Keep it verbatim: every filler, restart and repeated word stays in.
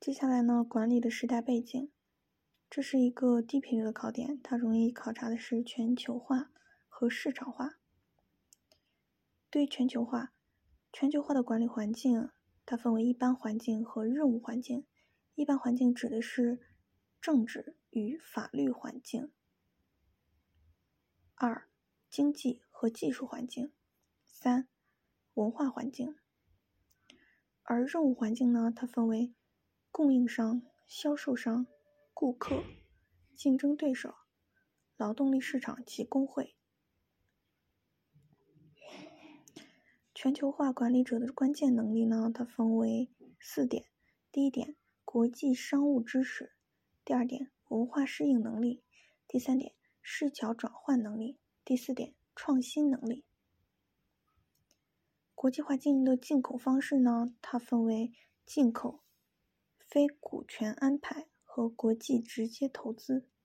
接下来呢，管理的时代背景，这是一个低频率的考点，它容易考察的是全球化和市场化。对于全球化，全球化的管理环境，它分为一般环境和任务环境。一般环境指的是政治与法律环境。二、经济和技术环境。三、文化环境。而任务环境呢，它分为供应商、销售商、顾客、竞争对手、劳动力市场及工会。全球化管理者的关键能力呢，它分为四点。第一点，国际商务知识；第二点，文化适应能力；第三点，视角转换能力；第四点，创新能力。国际化经营的进口方式呢，它分为进口、非股权安排和国际直接投资。